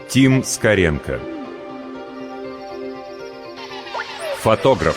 Тим Скоренко. Фотограф.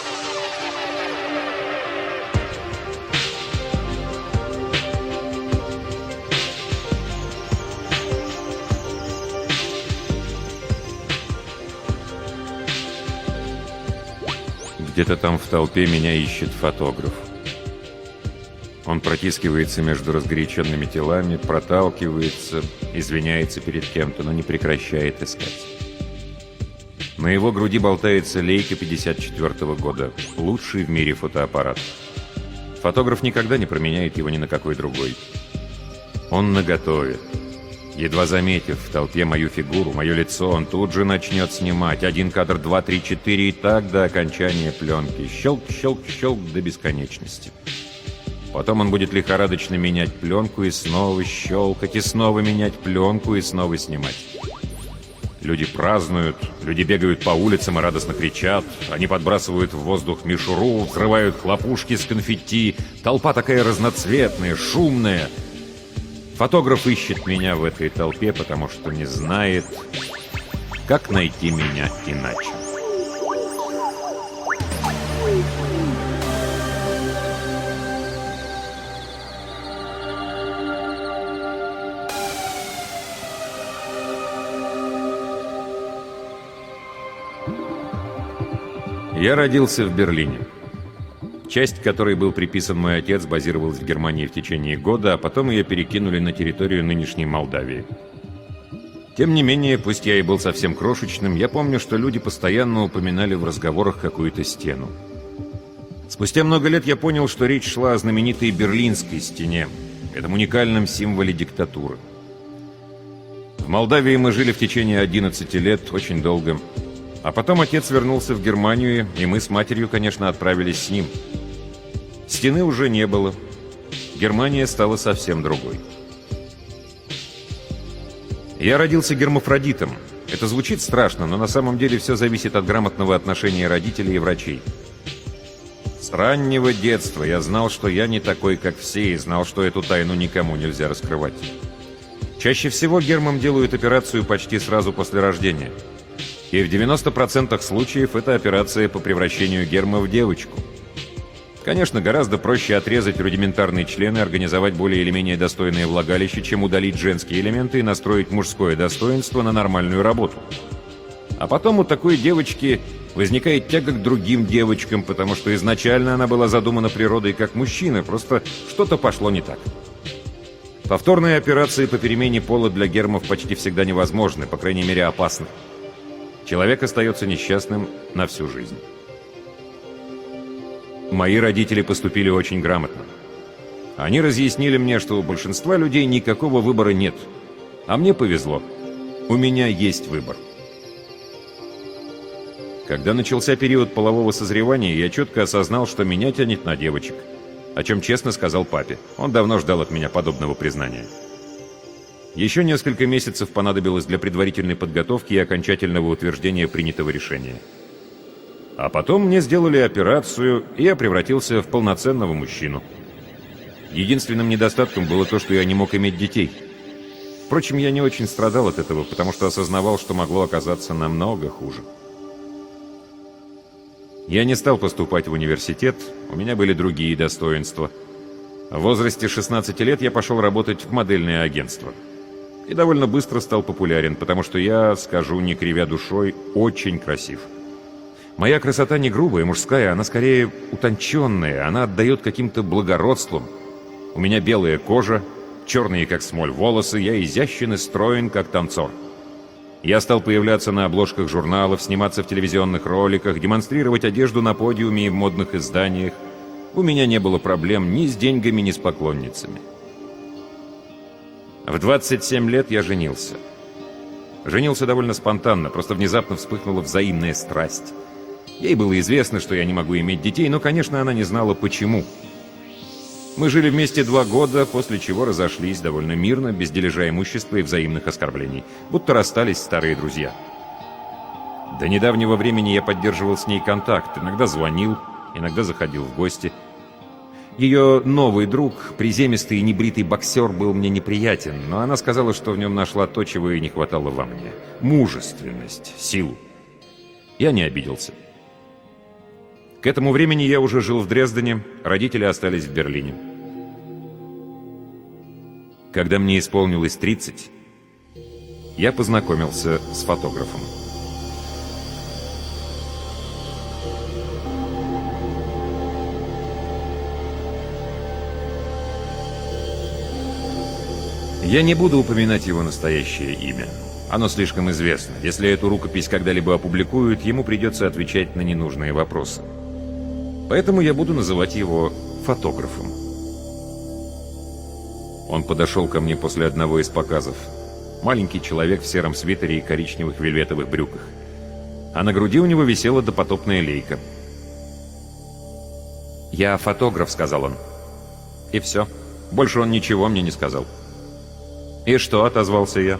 Где-то там в толпе меня ищет фотограф. Он протискивается между разгоряченными телами, проталкивается, извиняется перед кем-то, но не прекращает искать. На его груди болтается Leica 54-го года, лучший в мире фотоаппарат. Фотограф никогда не променяет его ни на какой другой. Он наготове. Едва заметив в толпе мою фигуру, мое лицо, он тут же начнет снимать. 1 кадр, 2, 3, 4 и так до окончания пленки. Щелк, щелк, щелк до бесконечности. Потом он будет лихорадочно менять пленку и снова щелкать, и снова менять пленку и снова снимать. Люди празднуют, люди бегают по улицам и радостно кричат. Они подбрасывают в воздух мишуру, взрывают хлопушки с конфетти. Толпа такая разноцветная, шумная. Фотограф ищет меня в этой толпе, потому что не знает, как найти меня иначе. Я родился в Берлине. Часть, которой был приписан мой отец, базировалась в Германии в течение года, а потом ее перекинули на территорию нынешней Молдавии. Тем не менее, пусть я и был совсем крошечным, я помню, что люди постоянно упоминали в разговорах какую-то стену. Спустя много лет я понял, что речь шла о знаменитой Берлинской стене, этом уникальном символе диктатуры. В Молдавии мы жили в течение 11 лет, очень долго. А потом отец вернулся в Германию, и мы с матерью, конечно, отправились с ним. Стены уже не было. Германия стала совсем другой. Я родился гермафродитом. Это звучит страшно, но на самом деле все зависит от грамотного отношения родителей и врачей. С раннего детства я знал, что я не такой, как все, и знал, что эту тайну никому нельзя раскрывать. Чаще всего гермам делают операцию почти сразу после рождения. И в 90% случаев это операция по превращению герма в девочку. Конечно, гораздо проще отрезать рудиментарные члены, организовать более или менее достойное влагалище, чем удалить женские элементы и настроить мужское достоинство на нормальную работу. А потом у такой девочки возникает тяга к другим девочкам, потому что изначально она была задумана природой как мужчина, просто что-то пошло не так. Повторные операции по перемене пола для гермов почти всегда невозможны, по крайней мере опасны. Человек остается несчастным на всю жизнь. Мои родители поступили очень грамотно. Они разъяснили мне, что у большинства людей никакого выбора нет. А мне повезло. У меня есть выбор. Когда начался период полового созревания, я четко осознал, что меня тянет на девочек. О чем честно сказал папе. Он давно ждал от меня подобного признания. Еще несколько месяцев понадобилось для предварительной подготовки и окончательного утверждения принятого решения. А потом мне сделали операцию, и я превратился в полноценного мужчину. Единственным недостатком было то, что я не мог иметь детей. Впрочем, я не очень страдал от этого, потому что осознавал, что могло оказаться намного хуже. Я не стал поступать в университет, у меня были другие достоинства. В возрасте 16 лет я пошел работать в модельное агентство. И довольно быстро стал популярен, потому что я, скажу, не кривя душой, очень красив. Моя красота не грубая, мужская, она скорее утонченная, она отдает каким-то благородством. У меня белая кожа, черные, как смоль, волосы, я изящен и строен, как танцор. Я стал появляться на обложках журналов, сниматься в телевизионных роликах, демонстрировать одежду на подиуме и в модных изданиях. У меня не было проблем ни с деньгами, ни с поклонницами. В 27 лет я женился. Женился довольно спонтанно, просто внезапно вспыхнула взаимная страсть. Ей было известно, что я не могу иметь детей, но, конечно, она не знала, почему. Мы жили вместе 2 года, после чего разошлись довольно мирно, без дележа имущества и взаимных оскорблений. Будто расстались старые друзья. До недавнего времени я поддерживал с ней контакт, иногда звонил, иногда заходил в гости. Ее новый друг, приземистый и небритый боксер, был мне неприятен, но она сказала, что в нем нашла то, чего ей не хватало во мне. Мужественность, силу. Я не обиделся. К этому времени я уже жил в Дрездене, родители остались в Берлине. Когда мне исполнилось 30, я познакомился с фотографом. Я не буду упоминать его настоящее имя. Оно слишком известно. Если эту рукопись когда-либо опубликуют, ему придется отвечать на ненужные вопросы. Поэтому я буду называть его фотографом. Он подошел ко мне после одного из показов. Маленький человек в сером свитере и коричневых вельветовых брюках. А на груди у него висела допотопная лейка. «Я фотограф», — сказал он. И все. Больше он ничего мне не сказал. «И что?» — отозвался я.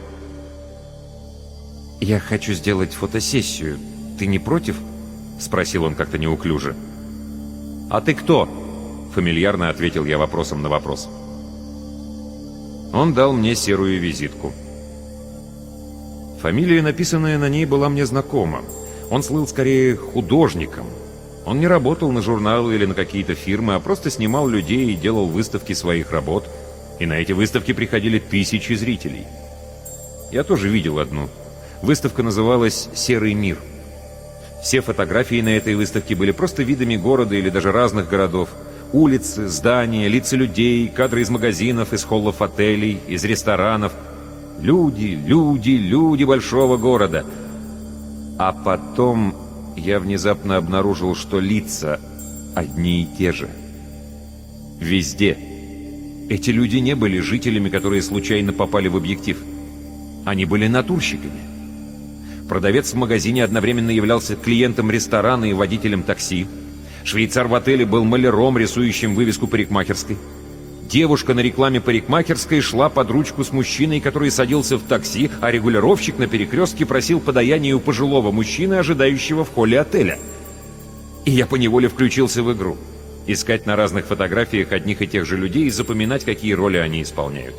«Я хочу сделать фотосессию. Ты не против?» — спросил он как-то неуклюже. «А ты кто?» — фамильярно ответил я вопросом на вопрос. Он дал мне серую визитку. Фамилия, написанная на ней, была мне знакома. Он слыл скорее художником. Он не работал на журналы или на какие-то фирмы, а просто снимал людей и делал выставки своих работ. И на эти выставки приходили тысячи зрителей. Я тоже видел одну. Выставка называлась «Серый мир». Все фотографии на этой выставке были просто видами города или даже разных городов. Улицы, здания, лица людей, кадры из магазинов, из холлов отелей, из ресторанов. Люди, люди, люди большого города. А потом я внезапно обнаружил, что лица одни и те же. Везде. Эти люди не были жителями, которые случайно попали в объектив. Они были натурщиками. Продавец в магазине одновременно являлся клиентом ресторана и водителем такси. Швейцар в отеле был маляром, рисующим вывеску парикмахерской. Девушка на рекламе парикмахерской шла под ручку с мужчиной, который садился в такси, а регулировщик на перекрестке просил подаяния у пожилого мужчины, ожидающего в холле отеля. И я поневоле включился в игру. Искать на разных фотографиях одних и тех же людей и запоминать, какие роли они исполняют.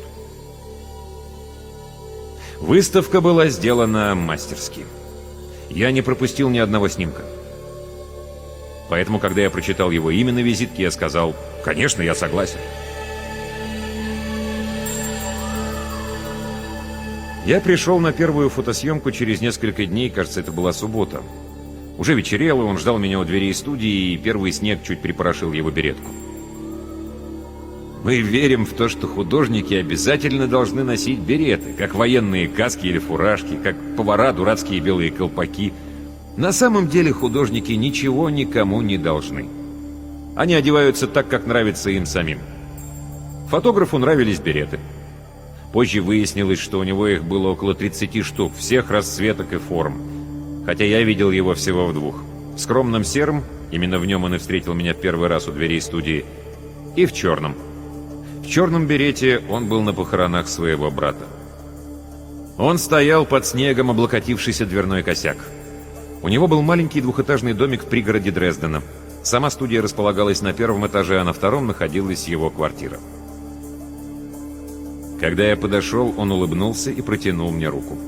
Выставка была сделана мастерски. Я не пропустил ни одного снимка. Поэтому, когда я прочитал его имя на визитке, я сказал: «Конечно, я согласен». Я пришел на первую фотосъемку через несколько дней, кажется, это была суббота. Уже вечерело, он ждал меня у дверей студии, и первый снег чуть припорошил его беретку. Мы верим в то, что художники обязательно должны носить береты, как военные каски или фуражки, как повара дурацкие белые колпаки. На самом деле художники ничего никому не должны. Они одеваются так, как нравится им самим. Фотографу нравились береты. Позже выяснилось, что у него их было около 30 штук, всех расцветок и форм. Хотя я видел его всего в двух. В скромном сером, именно в нем он и встретил меня в первый раз у дверей студии, и в черном. В черном берете он был на похоронах своего брата. Он стоял под снегом, облокотившийся дверной косяк. У него был маленький двухэтажный домик в пригороде Дрездена. Сама студия располагалась на первом этаже, а на втором находилась его квартира. Когда я подошел, он улыбнулся и протянул мне руку.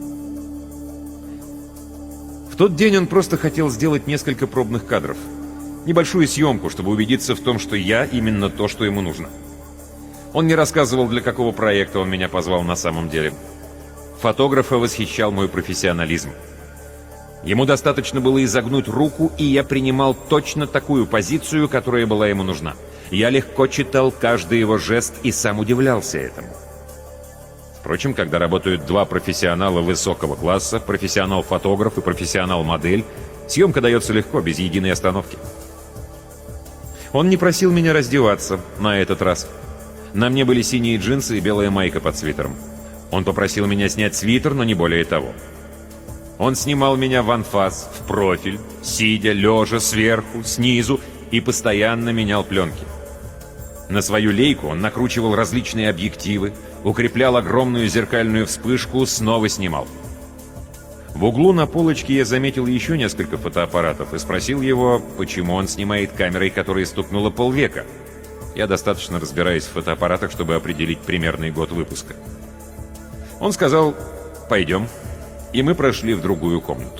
В тот день он просто хотел сделать несколько пробных кадров. Небольшую съемку, чтобы убедиться в том, что я именно то, что ему нужно. Он не рассказывал, для какого проекта он меня позвал на самом деле. Фотографа восхищал мой профессионализм. Ему достаточно было изогнуть руку, и я принимал точно такую позицию, которая была ему нужна. Я легко читал каждый его жест и сам удивлялся этому. Впрочем, когда работают два профессионала высокого класса, профессионал-фотограф и профессионал-модель, съемка дается легко, без единой остановки. Он не просил меня раздеваться на этот раз. На мне были синие джинсы и белая майка под свитером. Он попросил меня снять свитер, но не более того. Он снимал меня в анфас, в профиль, сидя, лежа, сверху, снизу, и постоянно менял пленки. На свою лейку он накручивал различные объективы, укреплял огромную зеркальную вспышку, снова снимал. В углу на полочке я заметил еще несколько фотоаппаратов и спросил его, почему он снимает камерой, которая стукнула полвека. Я достаточно разбираюсь в фотоаппаратах, чтобы определить примерный год выпуска. Он сказал: «Пойдем». И мы прошли в другую комнату.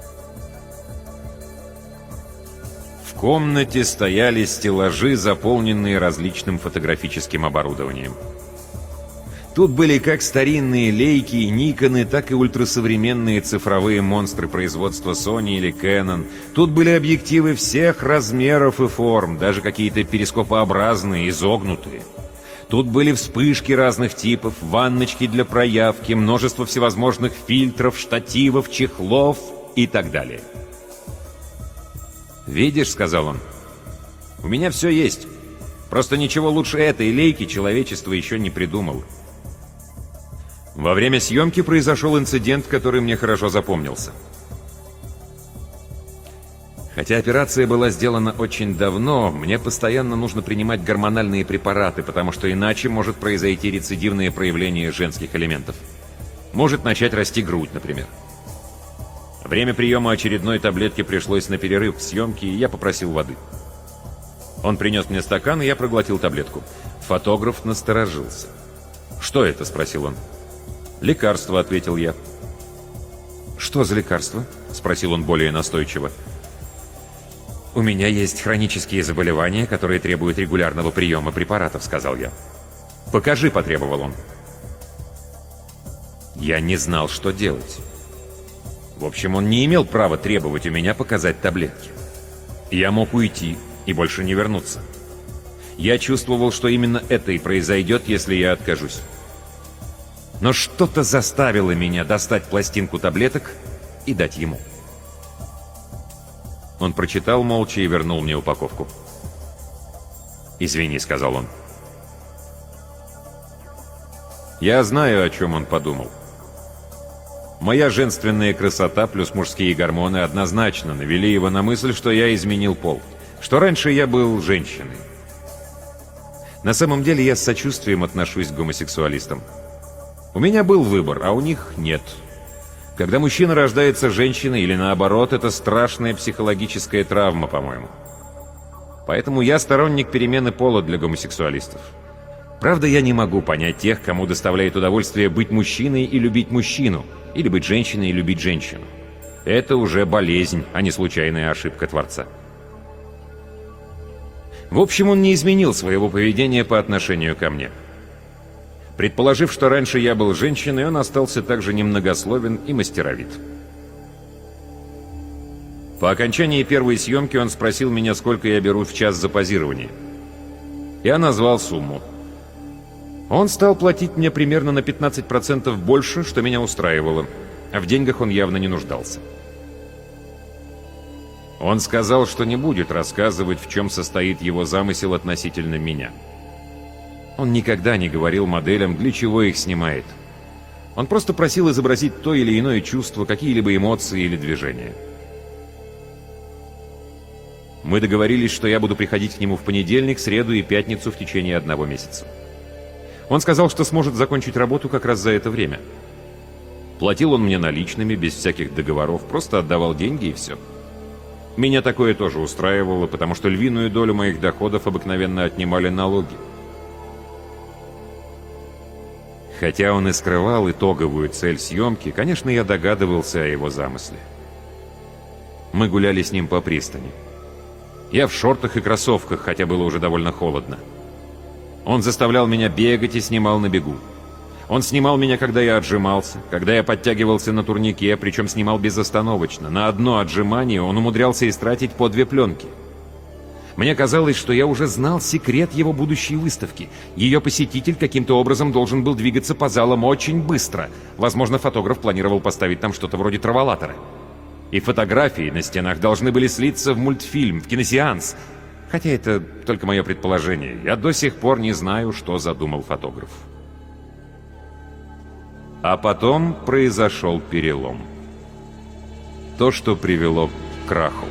В комнате стояли стеллажи, заполненные различным фотографическим оборудованием. Тут были как старинные лейки и никоны, так и ультрасовременные цифровые монстры производства Sony или Canon. Тут были объективы всех размеров и форм, даже какие-то перископообразные, изогнутые. Тут были вспышки разных типов, ванночки для проявки, множество всевозможных фильтров, штативов, чехлов и так далее. «Видишь», — сказал он, — «у меня все есть. Просто ничего лучше этой лейки человечество еще не придумало». Во время съемки произошел инцидент, который мне хорошо запомнился. Хотя операция была сделана очень давно, мне постоянно нужно принимать гормональные препараты, потому что иначе может произойти рецидивное проявление женских элементов. Может начать расти грудь, например. Время приема очередной таблетки пришлось на перерыв в съемке, и я попросил воды. Он принес мне стакан, и я проглотил таблетку. Фотограф насторожился. «Что это?» — спросил он. «Лекарство», — ответил я. «Что за лекарство?» — спросил он более настойчиво. «У меня есть хронические заболевания, которые требуют регулярного приема препаратов», — сказал я. «Покажи», — потребовал он. Я не знал, что делать. В общем, он не имел права требовать у меня показать таблетки. Я мог уйти и больше не вернуться. Я чувствовал, что именно это и произойдет, если я откажусь. Но что-то заставило меня достать пластинку таблеток и дать ему. Он прочитал молча и вернул мне упаковку. «Извини», — сказал он. Я знаю, о чем он подумал. Моя женственная красота плюс мужские гормоны однозначно навели его на мысль, что я изменил пол, что раньше я был женщиной. На самом деле я с сочувствием отношусь к гомосексуалистам. У меня был выбор, а у них нет. Когда мужчина рождается женщиной или наоборот, это страшная психологическая травма, по-моему. Поэтому я сторонник перемены пола для гомосексуалистов. Правда, я не могу понять тех, кому доставляет удовольствие быть мужчиной и любить мужчину, или быть женщиной и любить женщину. Это уже болезнь, а не случайная ошибка Творца. В общем, он не изменил своего поведения по отношению ко мне. Предположив, что раньше я был женщиной, он остался также немногословен и мастеровит. По окончании первой съемки он спросил меня, сколько я беру в час за позирование. Я назвал сумму. Он стал платить мне примерно на 15% больше, что меня устраивало, а в деньгах он явно не нуждался. Он сказал, что не будет рассказывать, в чем состоит его замысел относительно меня. Он никогда не говорил моделям, для чего их снимает. Он просто просил изобразить то или иное чувство, какие-либо эмоции или движения. Мы договорились, что я буду приходить к нему в понедельник, среду и пятницу в течение 1 месяца. Он сказал, что сможет закончить работу как раз за это время. Платил он мне наличными, без всяких договоров, просто отдавал деньги и все. Меня такое тоже устраивало, потому что львиную долю моих доходов обыкновенно отнимали налоги. Хотя он и скрывал итоговую цель съемки, конечно, я догадывался о его замысле. Мы гуляли с ним по пристани. Я в шортах и кроссовках, хотя было уже довольно холодно. Он заставлял меня бегать и снимал на бегу. Он снимал меня, когда я отжимался, когда я подтягивался на турнике, причем снимал безостановочно. На одно отжимание он умудрялся истратить по 2 пленки. Мне казалось, что я уже знал секрет его будущей выставки. Ее посетитель каким-то образом должен был двигаться по залам очень быстро. Возможно, фотограф планировал поставить там что-то вроде траволатора. И фотографии на стенах должны были слиться в мультфильм, в киносеанс. Хотя это только мое предположение. Я до сих пор не знаю, что задумал фотограф. А потом произошел перелом. То, что привело к краху.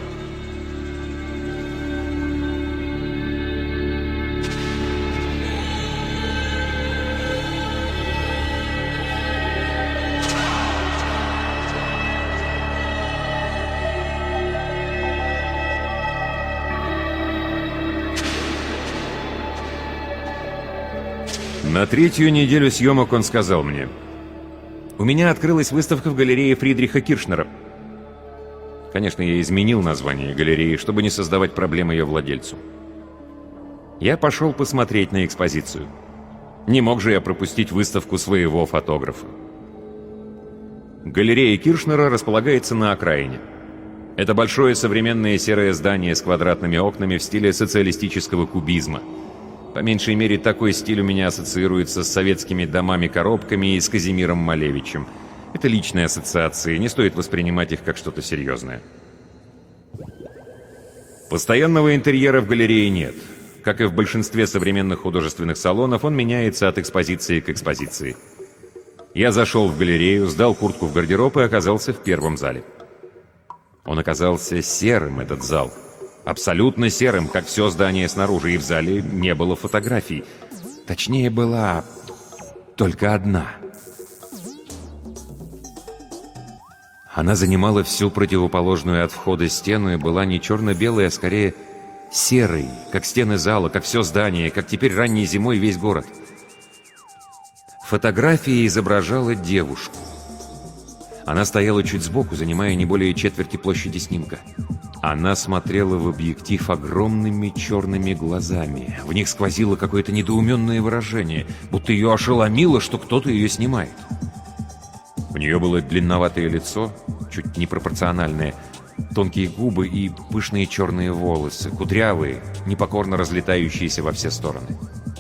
На третью неделю съемок он сказал мне: «У меня открылась выставка в галерее Фридриха Киршнера». Конечно, я изменил название галереи, чтобы не создавать проблем ее владельцу. Я пошел посмотреть на экспозицию. Не мог же я пропустить выставку своего фотографа. Галерея Киршнера располагается на окраине. Это большое современное серое здание с квадратными окнами в стиле социалистического кубизма. По меньшей мере, такой стиль у меня ассоциируется с советскими домами-коробками и с Казимиром Малевичем. Это личные ассоциации, не стоит воспринимать их как что-то серьезное. Постоянного интерьера в галерее нет. Как и в большинстве современных художественных салонов, он меняется от экспозиции к экспозиции. Я зашел в галерею, сдал куртку в гардероб и оказался в первом зале. Он оказался серым, этот зал. Абсолютно серым, как все здание снаружи, и в зале не было фотографий. Точнее, была только одна. Она занимала всю противоположную от входа стену и была не черно-белой, а скорее серой, как стены зала, как все здание, как теперь ранней зимой весь город. Фотография изображала девушку. Она стояла чуть сбоку, занимая не более четверти площади снимка. Она смотрела в объектив огромными черными глазами. В них сквозило какое-то недоуменное выражение, будто ее ошеломило, что кто-то ее снимает. У нее было длинноватое лицо, чуть непропорциональное, тонкие губы и пышные черные волосы, кудрявые, непокорно разлетающиеся во все стороны.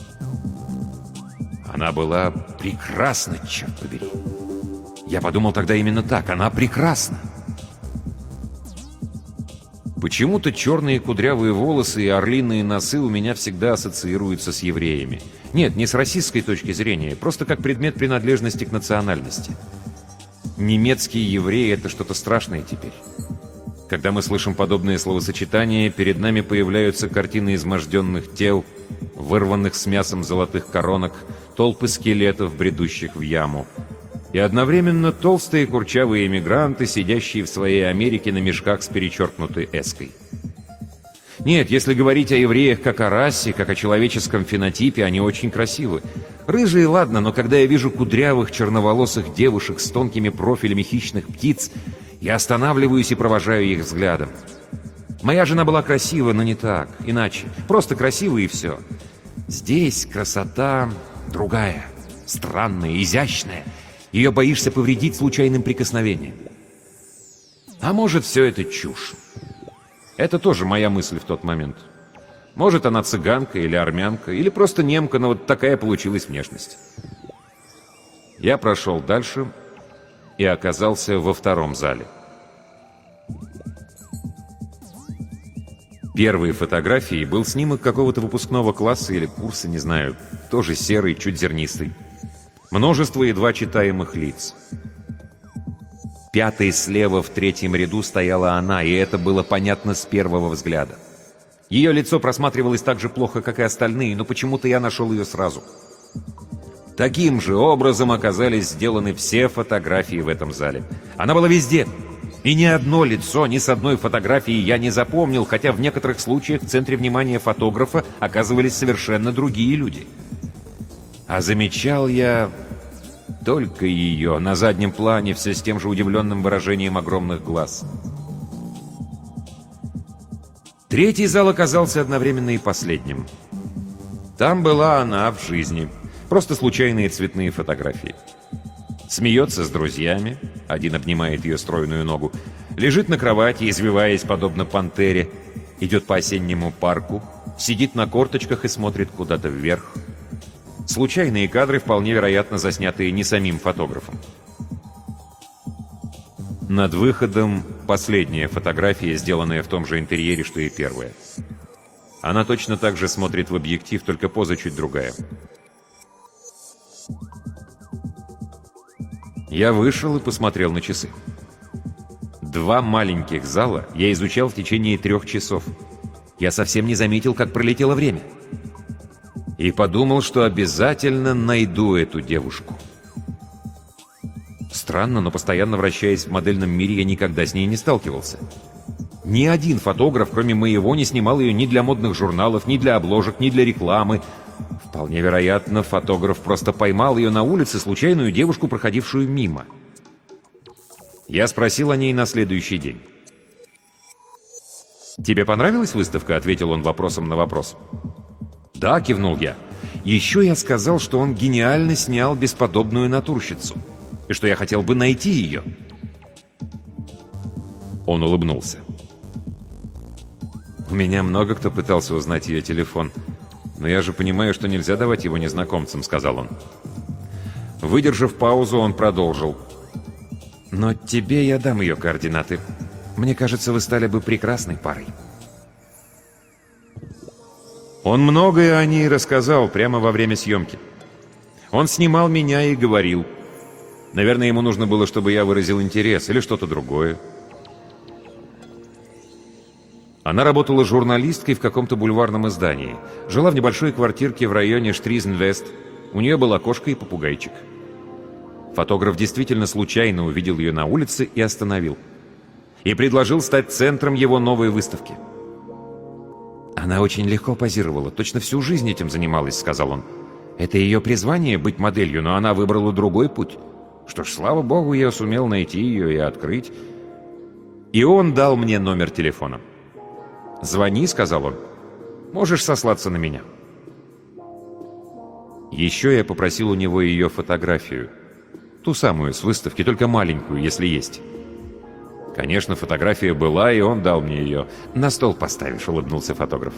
Она была прекрасна, черт побери. Я подумал тогда именно так, она прекрасна. Почему-то черные кудрявые волосы и орлиные носы у меня всегда ассоциируются с евреями. Нет, не с расистской точки зрения, просто как предмет принадлежности к национальности. Немецкий еврей — это что-то страшное теперь. Когда мы слышим подобные словосочетания, перед нами появляются картины изможденных тел, вырванных с мясом золотых коронок, толпы скелетов, бредущих в яму. И одновременно толстые курчавые эмигранты, сидящие в своей Америке на мешках с перечеркнутой эской. Нет, если говорить о евреях как о расе, как о человеческом фенотипе, они очень красивы. Рыжие, ладно, но когда я вижу кудрявых черноволосых девушек с тонкими профилями хищных птиц, я останавливаюсь и провожаю их взглядом. Моя жена была красива, но не так, иначе. Просто красива и все. Здесь красота другая, странная, изящная. Ее боишься повредить случайным прикосновением. А может, все это чушь. Это тоже моя мысль в тот момент. Может, она цыганка или армянка, или просто немка, но вот такая получилась внешность. Я прошел дальше и оказался во втором зале. Первой фотографией был снимок какого-то выпускного класса или курса, не знаю, тоже серый, чуть зернистый. Множество едва читаемых лиц. Пятой слева в третьем ряду стояла она, и это было понятно с первого взгляда. Ее лицо просматривалось так же плохо, как и остальные, но почему-то я нашел ее сразу. Таким же образом оказались сделаны все фотографии в этом зале. Она была везде. И ни одно лицо, ни с одной фотографией я не запомнил, хотя в некоторых случаях в центре внимания фотографа оказывались совершенно другие люди. А замечал я только ее, на заднем плане, все с тем же удивленным выражением огромных глаз. Третий зал оказался одновременно и последним. Там была она в жизни. Просто случайные цветные фотографии. Смеется с друзьями, один обнимает ее стройную ногу, лежит на кровати, извиваясь, подобно пантере, идет по осеннему парку, сидит на корточках и смотрит куда-то вверх. Случайные кадры, вполне вероятно, заснятые не самим фотографом. Над выходом последняя фотография, сделанная в том же интерьере, что и первая. Она точно так же смотрит в объектив, только поза чуть другая. Я вышел и посмотрел на часы. 2 маленьких зала я изучал в течение 3 часов. Я совсем не заметил, как пролетело время. И подумал, что обязательно найду эту девушку. Странно, но постоянно вращаясь в модельном мире, я никогда с ней не сталкивался. Ни один фотограф, кроме моего, не снимал ее ни для модных журналов, ни для обложек, ни для рекламы. Вполне вероятно, фотограф просто поймал ее на улице, случайную девушку, проходившую мимо. Я спросил о ней на следующий день. «Тебе понравилась выставка?» — ответил он вопросом на вопрос. «Да», — кивнул я. «Еще я сказал, что он гениально снял бесподобную натурщицу, и что я хотел бы найти ее». Он улыбнулся. «У меня много кто пытался узнать ее телефон, но я же понимаю, что нельзя давать его незнакомцам», — сказал он. Выдержав паузу, он продолжил. «Но тебе я дам ее координаты. Мне кажется, вы стали бы прекрасной парой». Он многое о ней рассказал прямо во время съемки. Он снимал меня и говорил. Наверное, ему нужно было, чтобы я выразил интерес или что-то другое. Она работала журналисткой в каком-то бульварном издании. Жила в небольшой квартирке в районе Штризен-Вест. У нее была кошка и попугайчик. Фотограф действительно случайно увидел ее на улице и остановил. И предложил стать центром его новой выставки. «Она очень легко позировала, точно всю жизнь этим занималась», — сказал он. «Это ее призвание — быть моделью, но она выбрала другой путь. Что ж, слава богу, я сумел найти ее и открыть». И он дал мне номер телефона. «Звони», — сказал он. «Можешь сослаться на меня». Еще я попросил у него ее фотографию. Ту самую с выставки, только маленькую, если есть. Конечно, фотография была, и он дал мне ее. «На стол поставишь», — улыбнулся фотограф.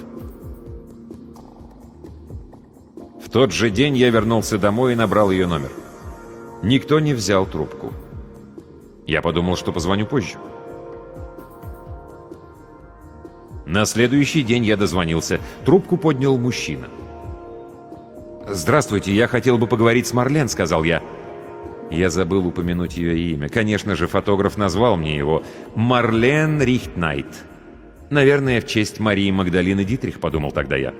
В тот же день я вернулся домой и набрал ее номер. Никто не взял трубку. Я подумал, что позвоню позже. На следующий день я дозвонился. Трубку поднял мужчина. «Здравствуйте, я хотел бы поговорить с Марлен», — сказал я. Я забыл упомянуть ее имя. Конечно же, фотограф назвал мне его. Марлен Рихтнайт. Наверное, в честь Марии Магдалины Дитрих, подумал тогда я.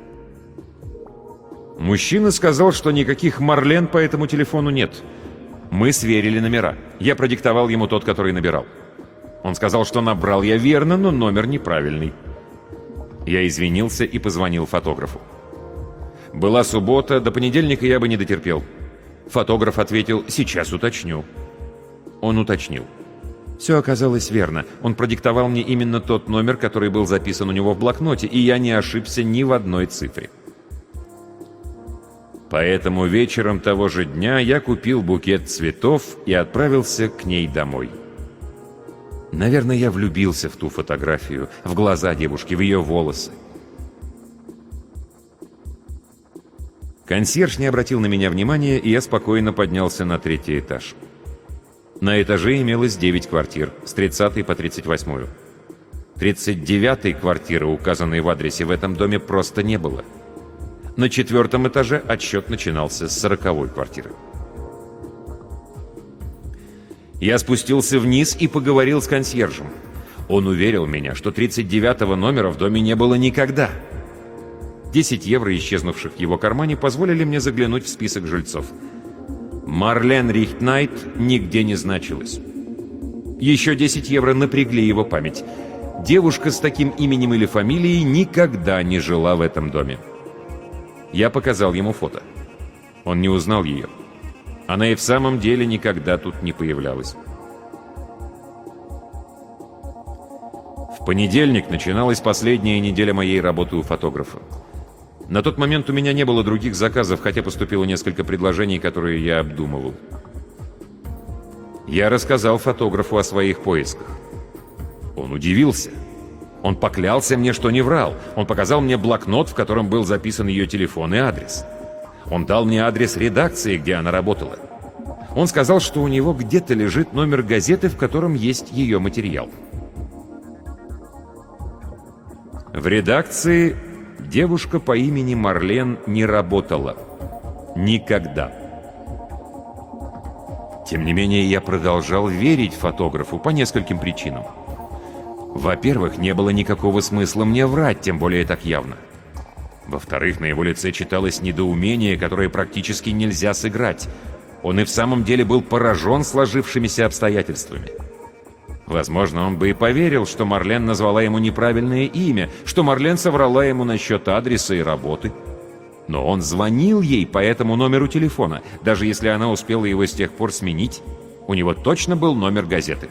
Мужчина сказал, что никаких Марлен по этому телефону нет. Мы сверили номера. Я продиктовал ему тот, который набирал. Он сказал, что набрал я верно, но номер неправильный. Я извинился и позвонил фотографу. Была суббота, до понедельника я бы не дотерпел. Фотограф ответил: «Сейчас уточню». Он уточнил. Все оказалось верно. Он продиктовал мне именно тот номер, который был записан у него в блокноте, и я не ошибся ни в одной цифре. Поэтому вечером того же дня я купил букет цветов и отправился к ней домой. Наверное, я влюбился в ту фотографию, в глаза девушки, в ее волосы. Консьерж не обратил на меня внимания, и я спокойно поднялся на 3-й этаж. На этаже имелось 9 квартир, с 30-й по 38-ю. 39-й квартиры, указанной в адресе в этом доме, просто не было. На 4-м этаже отсчет начинался с 40-й квартиры. Я спустился вниз и поговорил с консьержем. Он уверил меня, что 39-го номера в доме не было никогда. 10 евро, исчезнувших в его кармане, позволили мне заглянуть в список жильцов. Марлен Рихтнайт нигде не значилась. Еще 10 евро напрягли его память. Девушка с таким именем или фамилией никогда не жила в этом доме. Я показал ему фото. Он не узнал ее. Она и в самом деле никогда тут не появлялась. В понедельник начиналась последняя неделя моей работы у фотографа. На тот момент у меня не было других заказов, хотя поступило несколько предложений, которые я обдумывал. Я рассказал фотографу о своих поисках. Он удивился. Он поклялся мне, что не врал. Он показал мне блокнот, в котором был записан ее телефон и адрес. Он дал мне адрес редакции, где она работала. Он сказал, что у него где-то лежит номер газеты, в котором есть ее материал. В редакции девушка по имени Марлен не работала. Никогда. Тем не менее, я продолжал верить фотографу по нескольким причинам. Во-первых, не было никакого смысла мне врать, тем более так явно. Во-вторых, на его лице читалось недоумение, которое практически нельзя сыграть. Он и в самом деле был поражен сложившимися обстоятельствами. Возможно, он бы и поверил, что Марлен назвала ему неправильное имя, что Марлен соврала ему насчет адреса и работы. Но он звонил ей по этому номеру телефона. Даже если она успела его с тех пор сменить, у него точно был номер газеты.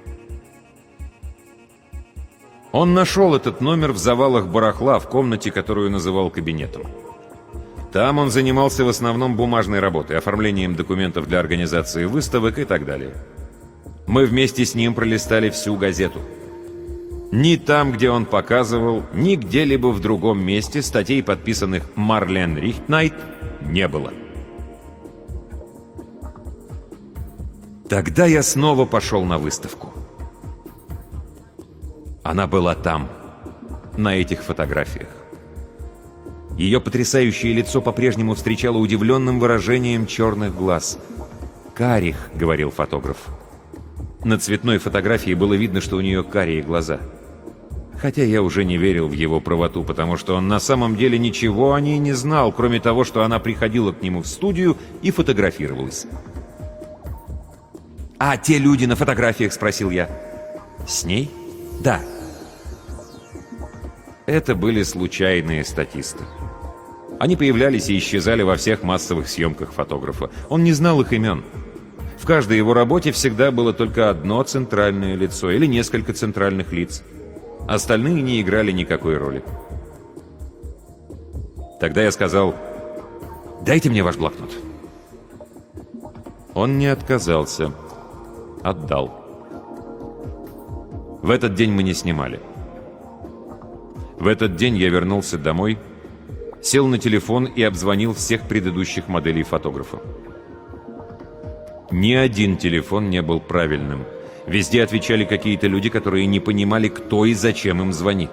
Он нашел этот номер в завалах барахла в комнате, которую называл кабинетом. Там он занимался в основном бумажной работой, оформлением документов для организации выставок и так далее. Мы вместе с ним пролистали всю газету. Ни там, где он показывал, ни где-либо в другом месте статей, подписанных Марлен Рихтнайт, не было. Тогда я снова пошел на выставку. Она была там, на этих фотографиях. Ее потрясающее лицо по-прежнему встречало удивленным выражением черных глаз. «Карих», — говорил фотограф. На цветной фотографии было видно, что у нее карие глаза. Хотя я уже не верил в его правоту, потому что он на самом деле ничего о ней не знал, кроме того, что она приходила к нему в студию и фотографировалась. «А те люди на фотографиях?» — спросил я. «С ней?» «Да». Это были случайные статисты. Они появлялись и исчезали во всех массовых съемках фотографа. Он не знал их имен. В каждой его работе всегда было только одно центральное лицо или несколько центральных лиц. Остальные не играли никакой роли. Тогда я сказал: «Дайте мне ваш блокнот». Он не отказался. Отдал. В этот день мы не снимали. В этот день я вернулся домой, сел на телефон и обзвонил всех предыдущих моделей фотографа. Ни один телефон не был правильным. Везде отвечали какие-то люди, которые не понимали, кто и зачем им звонит.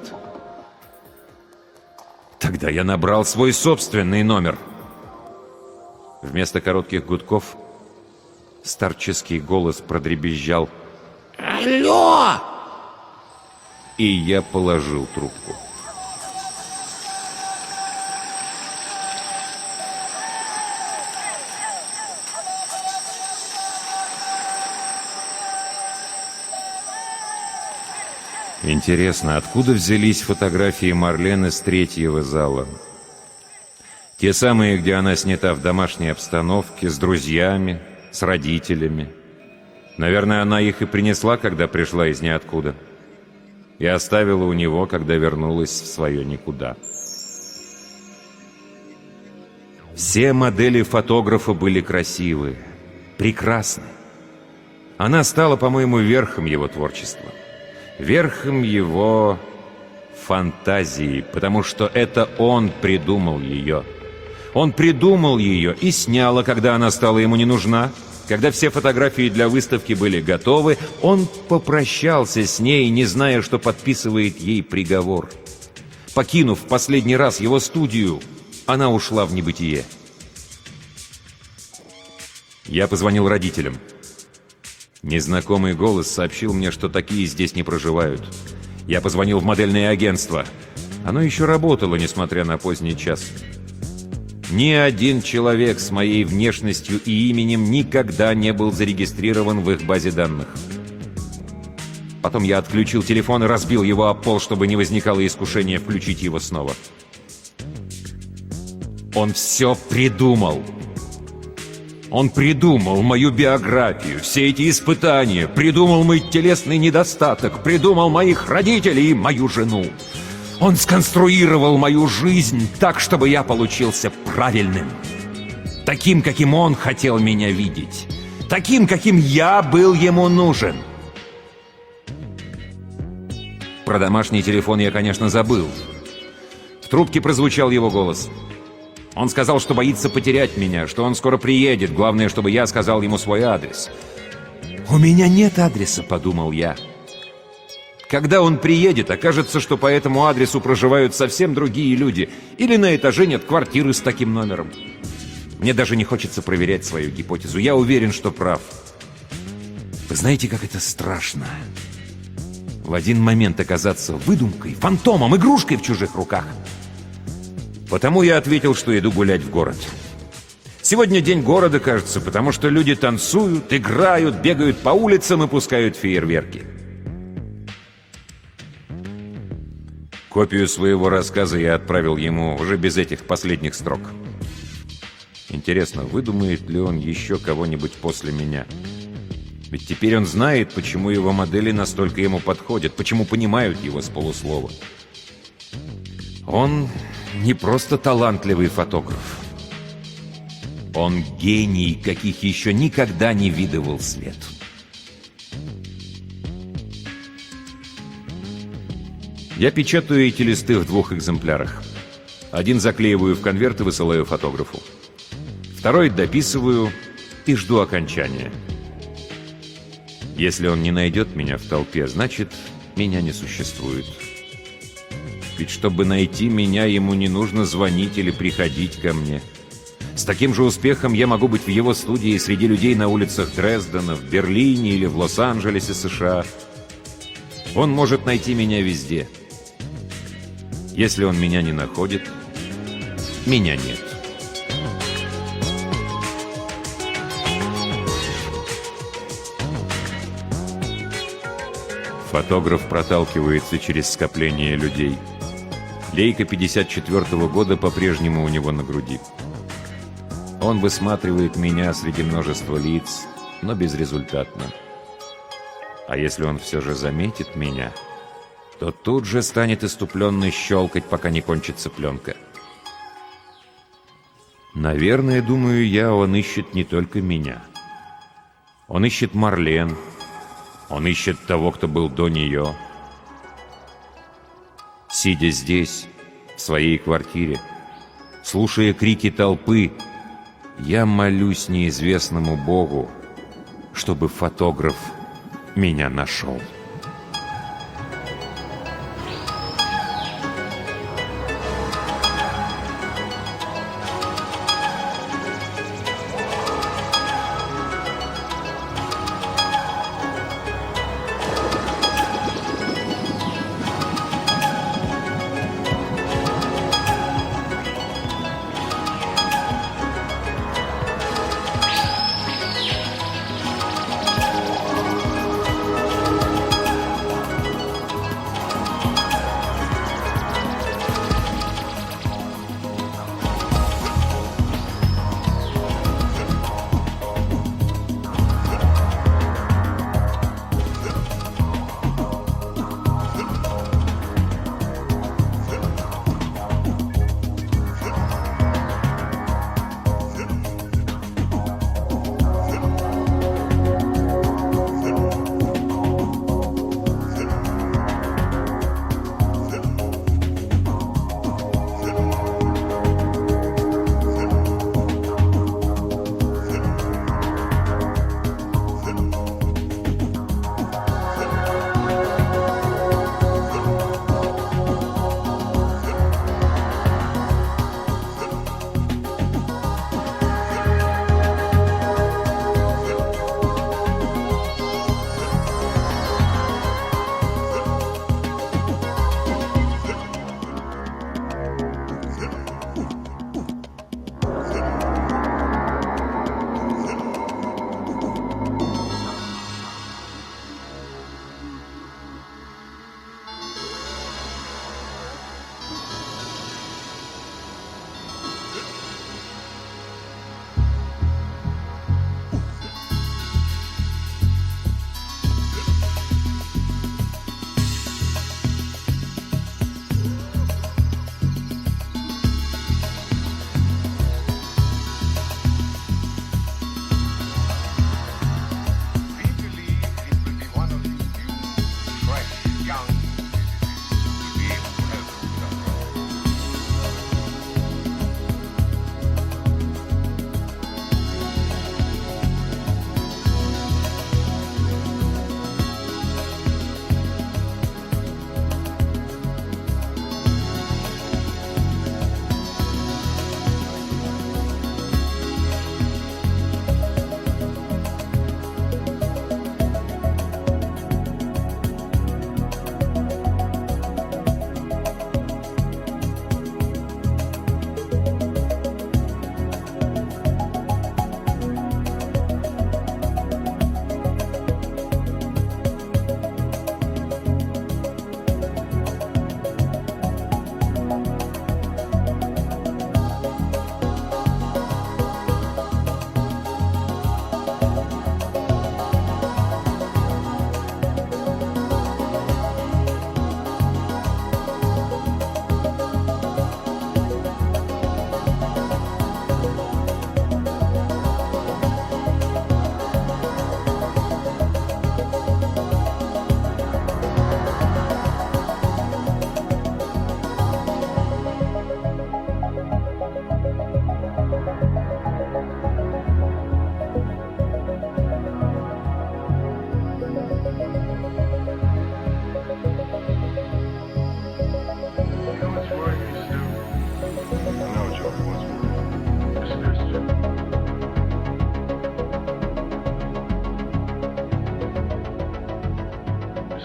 Тогда я набрал свой собственный номер. Вместо коротких гудков старческий голос продребезжал: «Алло!» И я положил трубку. Интересно, откуда взялись фотографии Марлен из третьего зала? Те самые, где она снята в домашней обстановке, с друзьями, с родителями. Наверное, она их и принесла, когда пришла из ниоткуда. И оставила у него, когда вернулась в свое никуда. Все модели фотографа были красивые, прекрасны. Она стала, по-моему, верхом его творчества. Верхом его фантазии, потому что это он придумал ее. Он придумал ее и снял, когда она стала ему не нужна. Когда все фотографии для выставки были готовы, он попрощался с ней, не зная, что подписывает ей приговор. Покинув в последний раз его студию, она ушла в небытие. Я позвонил родителям. Незнакомый голос сообщил мне, что такие здесь не проживают. Я позвонил в модельное агентство. Оно еще работало, несмотря на поздний час. Ни один человек с моей внешностью и именем никогда не был зарегистрирован в их базе данных. Потом я отключил телефон и разбил его об пол, чтобы не возникало искушения включить его снова. Он все придумал. Он придумал мою биографию, все эти испытания, придумал мой телесный недостаток, придумал моих родителей и мою жену. Он сконструировал мою жизнь так, чтобы я получился правильным. Таким, каким он хотел меня видеть. Таким, каким я был ему нужен. Про домашний телефон я, конечно, забыл. В трубке прозвучал его голос. Он сказал, что боится потерять меня, что он скоро приедет. Главное, чтобы я сказал ему свой адрес. «У меня нет адреса», — подумал я. Когда он приедет, окажется, что по этому адресу проживают совсем другие люди. Или на этаже нет квартиры с таким номером. Мне даже не хочется проверять свою гипотезу. Я уверен, что прав. Вы знаете, как это страшно? В один момент оказаться выдумкой, фантомом, игрушкой в чужих руках. Потому я ответил, что иду гулять в город. Сегодня день города, кажется, потому что люди танцуют, играют, бегают по улицам и пускают фейерверки. Копию своего рассказа я отправил ему уже без этих последних строк. Интересно, выдумает ли он еще кого-нибудь после меня? Ведь теперь он знает, почему его модели настолько ему подходят, почему понимают его с полуслова. Он не просто талантливый фотограф. Он гений, каких еще никогда не видывал свет. Я печатаю эти листы в 2 экземплярах. Один заклеиваю в конверт и высылаю фотографу. Второй дописываю и жду окончания. Если он не найдет меня в толпе, значит, меня не существует. Ведь чтобы найти меня, ему не нужно звонить или приходить ко мне. С таким же успехом я могу быть в его студии среди людей на улицах Дрездена, в Берлине или в Лос-Анджелесе, США. Он может найти меня везде. Если он меня не находит, меня нет. Фотограф проталкивается через скопление людей. Лейка 54-го года по-прежнему у него на груди. Он высматривает меня среди множества лиц, но безрезультатно. А если он все же заметит меня, то тут же станет иступленно щелкать, пока не кончится пленка. Наверное, думаю я, он ищет не только меня. Он ищет Марлен. Он ищет того, кто был до нее. Сидя здесь, в своей квартире, слушая крики толпы, я молюсь неизвестному Богу, чтобы фотограф меня нашел.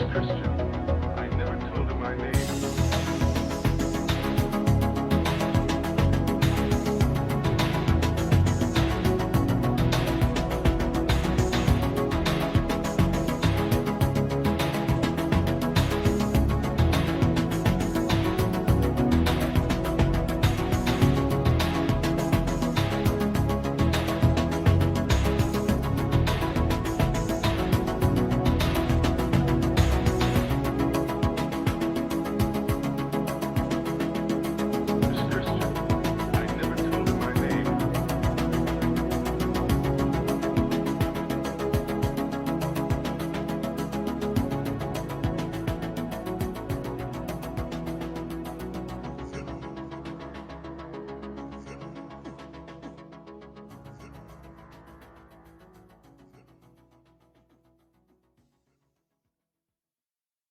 Christian.